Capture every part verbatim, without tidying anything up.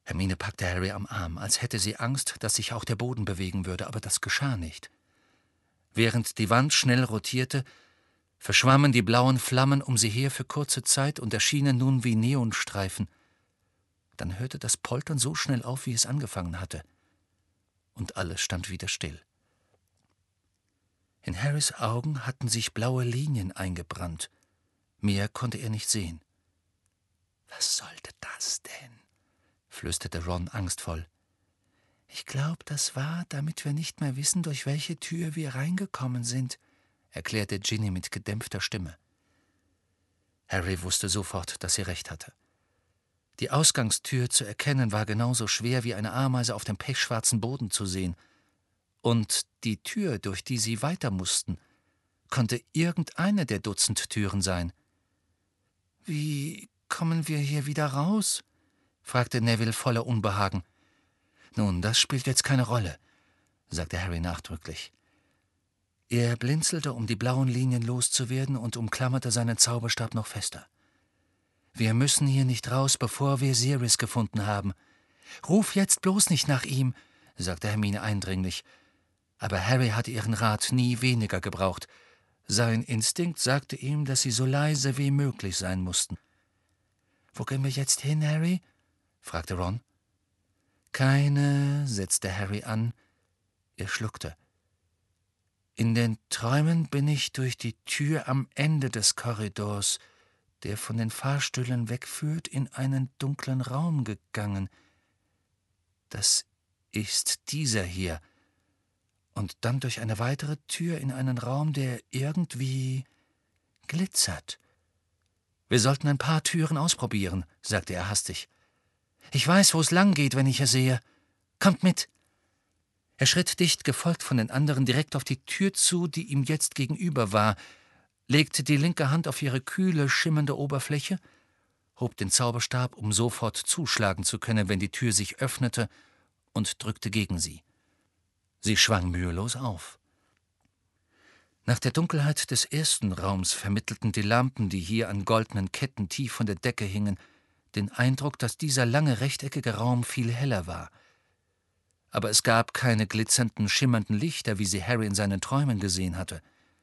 Hermine packte Harry am Arm, als hätte sie Angst, dass sich auch der Boden bewegen würde, aber das geschah nicht. Während die Wand schnell rotierte, verschwammen die blauen Flammen um sie her für kurze Zeit und erschienen nun wie Neonstreifen. Dann hörte das Poltern so schnell auf, wie es angefangen hatte. Und alles stand wieder still. In Harrys Augen hatten sich blaue Linien eingebrannt. Mehr konnte er nicht sehen. »Was sollte das denn?« flüsterte Ron angstvoll. »Ich glaube, das war, damit wir nicht mehr wissen, durch welche Tür wir reingekommen sind«, erklärte Ginny mit gedämpfter Stimme. Harry wusste sofort, dass sie recht hatte. Die Ausgangstür zu erkennen war genauso schwer wie eine Ameise auf dem pechschwarzen Boden zu sehen. Und die Tür, durch die sie weiter mussten, konnte irgendeine der Dutzend Türen sein. »Wie kommen wir hier wieder raus?« fragte Neville voller Unbehagen. »Nun, das spielt jetzt keine Rolle«, sagte Harry nachdrücklich. Er blinzelte, um die blauen Linien loszuwerden, und umklammerte seinen Zauberstab noch fester. »Wir müssen hier nicht raus, bevor wir Sirius gefunden haben. Ruf jetzt bloß nicht nach ihm«, sagte Hermine eindringlich. Aber Harry hatte ihren Rat nie weniger gebraucht. Sein Instinkt sagte ihm, dass sie so leise wie möglich sein mussten. »Wo gehen wir jetzt hin, Harry?« fragte Ron. »Keine«, setzte Harry an. Er schluckte. »In den Träumen bin ich durch die Tür am Ende des Korridors, der von den Fahrstühlen wegführt, in einen dunklen Raum gegangen. Das ist dieser hier. Und dann durch eine weitere Tür in einen Raum, der irgendwie glitzert. Wir sollten ein paar Türen ausprobieren«, sagte er hastig. »Ich weiß, wo es lang geht, wenn ich es sehe. Kommt mit!« Er schritt dicht gefolgt von den anderen direkt auf die Tür zu, die ihm jetzt gegenüber war, legte die linke Hand auf ihre kühle, schimmernde Oberfläche, hob den Zauberstab, um sofort zuschlagen zu können, wenn die Tür sich öffnete, und drückte gegen sie. Sie schwang mühelos auf. Nach der Dunkelheit des ersten Raums vermittelten die Lampen, die hier an goldenen Ketten tief von der Decke hingen, den Eindruck, dass dieser lange rechteckige Raum viel heller war. Aber es gab keine glitzernden, schimmernden Lichter, wie sie Harry in seinen Träumen gesehen hatte.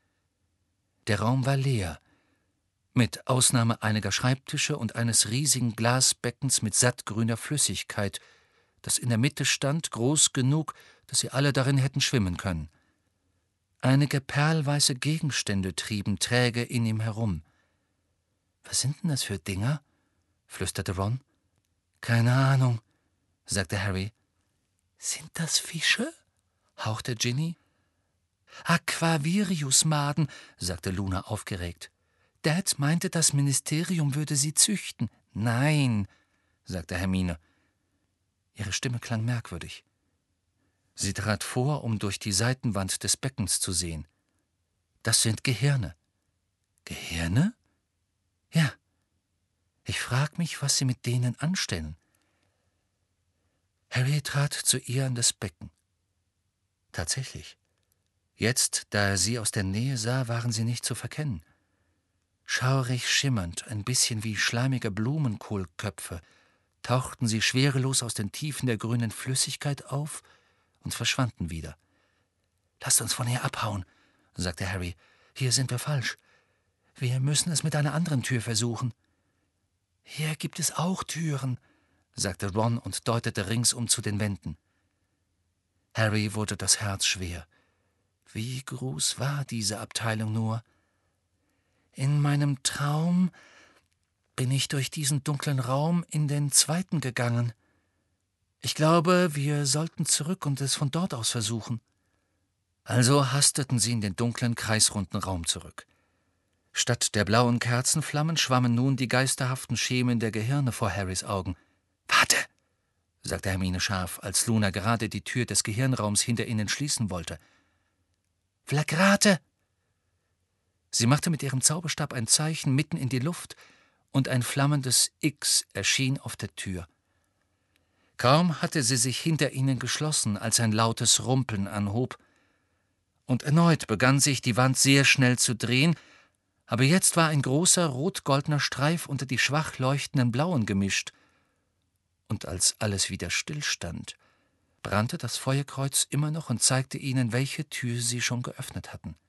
Der Raum war leer, mit Ausnahme einiger Schreibtische und eines riesigen Glasbeckens mit sattgrüner Flüssigkeit, das in der Mitte stand, groß genug, dass sie alle darin hätten schwimmen können. Einige perlweiße Gegenstände trieben träge in ihm herum. »Was sind denn das für Dinger?« flüsterte Ron. »Keine Ahnung«, sagte Harry. »Sind das Fische?« hauchte Ginny. »Aquavirius-Maden«, sagte Luna aufgeregt. »Dad meinte, das Ministerium würde sie züchten.« »Nein«, sagte Hermine. Ihre Stimme klang merkwürdig. Sie trat vor, um durch die Seitenwand des Beckens zu sehen. »Das sind Gehirne.« »Gehirne?« »Ja. Ich frag mich, was sie mit denen anstellen.« Harry trat zu ihr an das Becken. Tatsächlich. Jetzt, da er sie aus der Nähe sah, waren sie nicht zu verkennen. Schaurig schimmernd, ein bisschen wie schleimige Blumenkohlköpfe, tauchten sie schwerelos aus den Tiefen der grünen Flüssigkeit auf und verschwanden wieder. »Lasst uns von hier abhauen«, sagte Harry. »Hier sind wir falsch. Wir müssen es mit einer anderen Tür versuchen.« »Hier gibt es auch Türen«, sagte Ron und deutete ringsum zu den Wänden. Harry wurde das Herz schwer. Wie groß war diese Abteilung nur? »In meinem Traum bin ich durch diesen dunklen Raum in den zweiten gegangen. Ich glaube, wir sollten zurück und es von dort aus versuchen.« Also hasteten sie in den dunklen, kreisrunden Raum zurück. Statt der blauen Kerzenflammen schwammen nun die geisterhaften Schemen der Gehirne vor Harrys Augen. »Warte«, sagte Hermine scharf, als Luna gerade die Tür des Gehirnraums hinter ihnen schließen wollte. »Flagrate!« Sie machte mit ihrem Zauberstab ein Zeichen mitten in die Luft, und ein flammendes X erschien auf der Tür. Kaum hatte sie sich hinter ihnen geschlossen, als ein lautes Rumpeln anhob. Und erneut begann sich die Wand sehr schnell zu drehen, aber jetzt war ein großer rot-goldener Streif unter die schwach leuchtenden Blauen gemischt. Und als alles wieder stillstand, brannte das Feuerkreuz immer noch und zeigte ihnen, welche Tür sie schon geöffnet hatten.